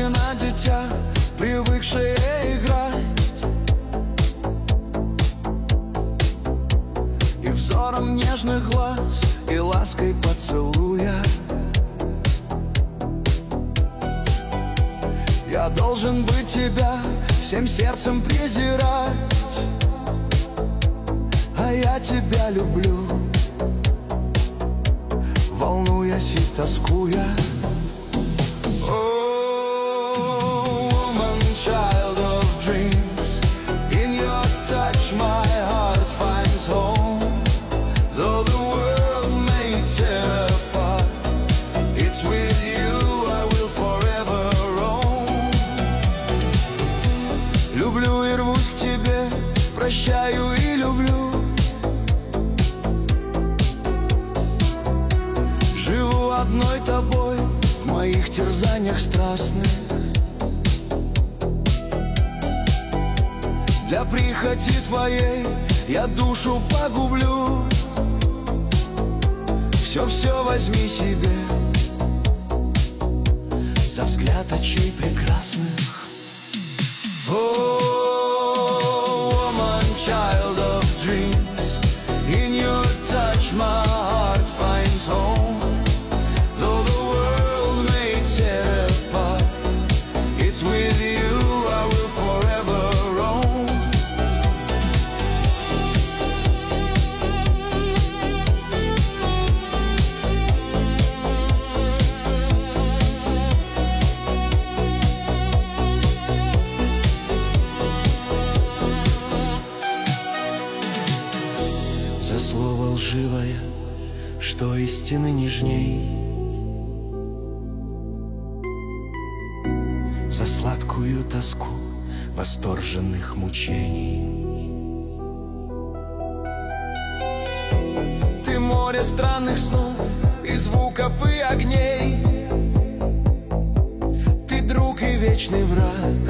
словно дитя, привыкшее играть, и взором нежных глаз, и лаской поцелуя. Я должен быть тебя всем сердцем презирать, а я тебя люблю, волнуясь и тоскуя. Oh, woman, child of dreams, in your touch my heart finds home. Though the world may tear apart, it's with you I will forever roam. Люблю и рвусь к тебе, прощаю и люблю. Живу одной тобой в моих терзаниях страстных. Для прихоти твоей я душу погублю. Все возьми себе за взгляд очей прекрасных. Oh, woman, child of dreams, in your touch my heart finds home. Though the world may tear apart, it's with you I will forever roam. За слово лживое, что истины нежней, за сладкую тоску восторженных мучений. Ты море странных снов и звуков и огней, ты друг и вечный враг,